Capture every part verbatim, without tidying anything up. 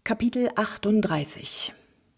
Kapitel achtunddreißig.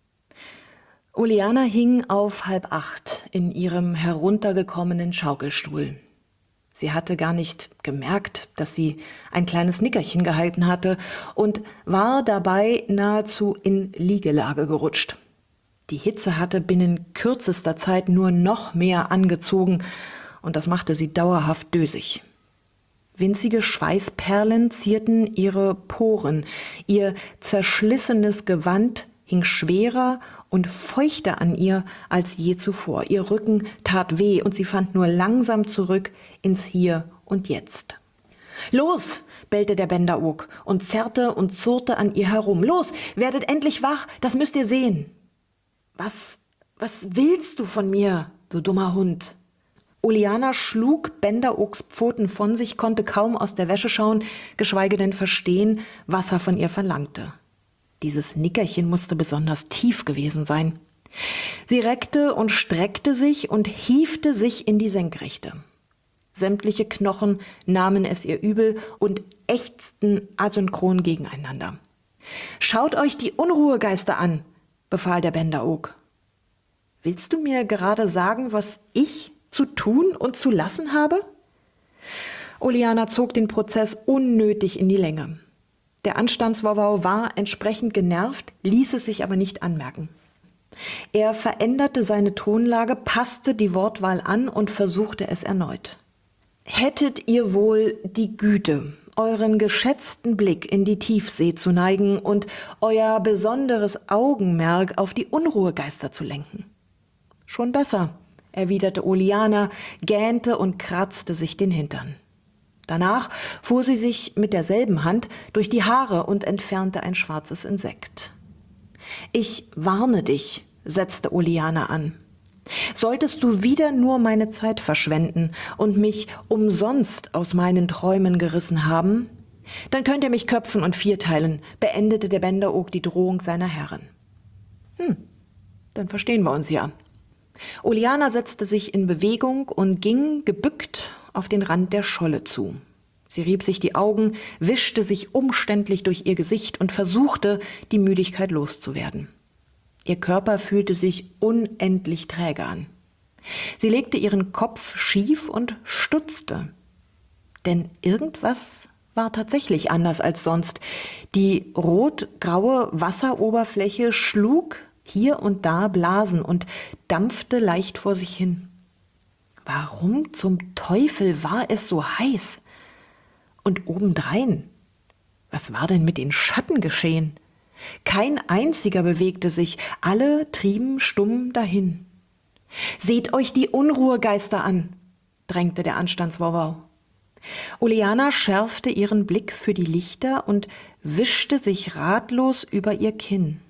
Oleana hing auf halb acht in ihrem heruntergekommenen Schaukelstuhl. Sie hatte gar nicht gemerkt, dass sie ein kleines Nickerchen gehalten hatte und war dabei nahezu in Liegelage gerutscht. Die Hitze hatte binnen kürzester Zeit nur noch mehr angezogen und das machte sie dauerhaft dösig. Winzige Schweißperlen zierten ihre Poren, ihr zerschlissenes Gewand hing schwerer und feuchter an ihr als je zuvor. Ihr Rücken tat weh und sie fand nur langsam zurück ins Hier und Jetzt. »Los!« bellte der Bender-Og und zerrte und zurrte an ihr herum. »Los, werdet endlich wach, das müsst ihr sehen!« »Was, was willst du von mir, du dummer Hund?« Oleana schlug Bender-Ogs Pfoten von sich, konnte kaum aus der Wäsche schauen, geschweige denn verstehen, was er von ihr verlangte. Dieses Nickerchen musste besonders tief gewesen sein. Sie reckte und streckte sich und hiefte sich in die Senkrechte. Sämtliche Knochen nahmen es ihr übel und ächzten asynchron gegeneinander. »Schaut euch die Unruhegeister an«, befahl der Bender-Og. »Willst du mir gerade sagen, was ich zu tun und zu lassen habe?« Oleana zog den Prozess unnötig in die Länge. Der Anstandswauwau war entsprechend genervt, ließ es sich aber nicht anmerken. Er veränderte seine Tonlage, passte die Wortwahl an und versuchte es erneut. »Hättet ihr wohl die Güte, euren geschätzten Blick in die Tiefsee zu neigen und euer besonderes Augenmerk auf die Unruhegeister zu lenken?« »Schon besser«, erwiderte Oleana, gähnte und kratzte sich den Hintern. Danach fuhr sie sich mit derselben Hand durch die Haare und entfernte ein schwarzes Insekt. »Ich warne dich«, setzte Oleana an. »Solltest du wieder nur meine Zeit verschwenden und mich umsonst aus meinen Träumen gerissen haben, dann könnt ihr mich köpfen und vierteilen«, beendete der Bender-Og die Drohung seiner Herrin. »Hm, dann verstehen wir uns ja.« Oleana setzte sich in Bewegung und ging gebückt auf den Rand der Scholle zu. Sie rieb sich die Augen, wischte sich umständlich durch ihr Gesicht und versuchte, die Müdigkeit loszuwerden. Ihr Körper fühlte sich unendlich träge an. Sie legte ihren Kopf schief und stutzte. Denn irgendwas war tatsächlich anders als sonst. Die rot-graue Wasseroberfläche schlug hier und da Blasen und dampfte leicht vor sich hin. Warum zum Teufel war es so heiß? Und obendrein, was war denn mit den Schatten geschehen? Kein einziger bewegte sich, alle trieben stumm dahin. »Seht euch die Unruhegeister an«, drängte der Anstandswauwau. Oleana schärfte ihren Blick für die Lichter und wischte sich ratlos über ihr Kinn.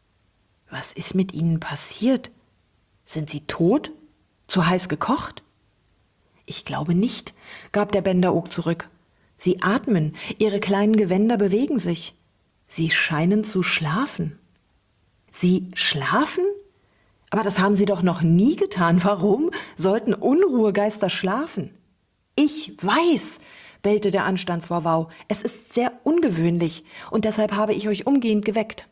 »Was ist mit ihnen passiert? Sind sie tot? Zu heiß gekocht?« »Ich glaube nicht«, gab der Bender-Og zurück. »Sie atmen, ihre kleinen Gewänder bewegen sich. Sie scheinen zu schlafen.« »Sie schlafen? Aber das haben sie doch noch nie getan. Warum sollten Unruhegeister schlafen?« »Ich weiß«, bellte der Anstandswauwau. »Es ist sehr ungewöhnlich und deshalb habe ich euch umgehend geweckt.«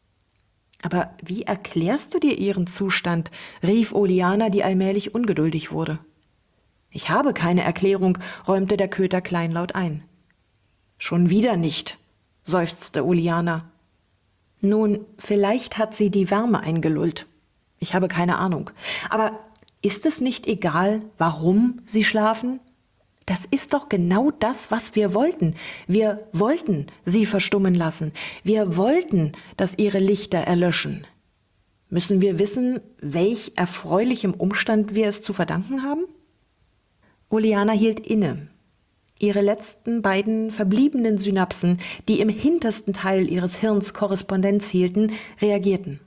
»Aber wie erklärst du dir ihren Zustand?«, rief Oleana, die allmählich ungeduldig wurde. »Ich habe keine Erklärung«, räumte der Köter kleinlaut ein. »Schon wieder nicht«, seufzte Oleana. »Nun, vielleicht hat sie die Wärme eingelullt. Ich habe keine Ahnung. Aber ist es nicht egal, warum sie schlafen? Das ist doch genau das, was wir wollten. Wir wollten sie verstummen lassen. Wir wollten, dass ihre Lichter erlöschen. Müssen wir wissen, welch erfreulichem Umstand wir es zu verdanken haben?« Oleana hielt inne. Ihre letzten beiden verbliebenen Synapsen, die im hintersten Teil ihres Hirns Korrespondenz hielten, reagierten.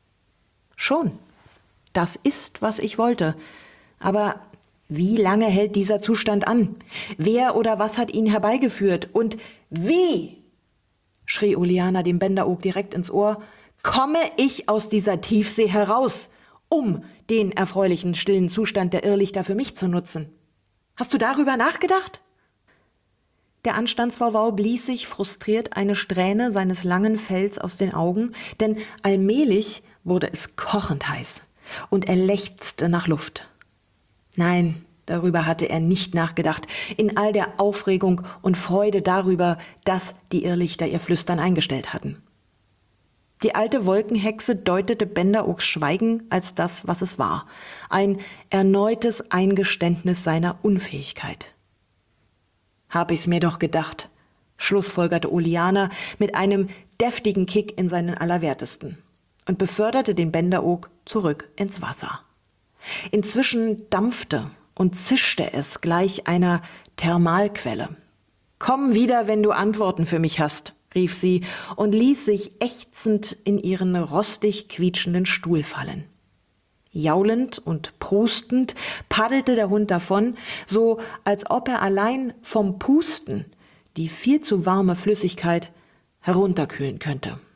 »Schon, das ist, was ich wollte. Aber wie lange hält dieser Zustand an? Wer oder was hat ihn herbeigeführt? Und wie«, schrie Oleana dem Bender-Og direkt ins Ohr, »komme ich aus dieser Tiefsee heraus, um den erfreulichen stillen Zustand der Irrlichter für mich zu nutzen? Hast du darüber nachgedacht?« Der Anstandswauwau blies sich frustriert eine Strähne seines langen Fells aus den Augen, denn allmählich wurde es kochend heiß und er lechzte nach Luft. Nein, darüber hatte er nicht nachgedacht, in all der Aufregung und Freude darüber, dass die Irrlichter ihr Flüstern eingestellt hatten. Die alte Wolkenhexe deutete Benderogs Schweigen als das, was es war, ein erneutes Eingeständnis seiner Unfähigkeit. »Hab ich's mir doch gedacht«, schlussfolgerte Olianer mit einem deftigen Kick in seinen Allerwertesten und beförderte den Benderog zurück ins Wasser. Inzwischen dampfte und zischte es gleich einer Thermalquelle. »Komm wieder, wenn du Antworten für mich hast«, rief sie und ließ sich ächzend in ihren rostig quietschenden Stuhl fallen. Jaulend und prustend paddelte der Hund davon, so als ob er allein vom Pusten die viel zu warme Flüssigkeit herunterkühlen könnte.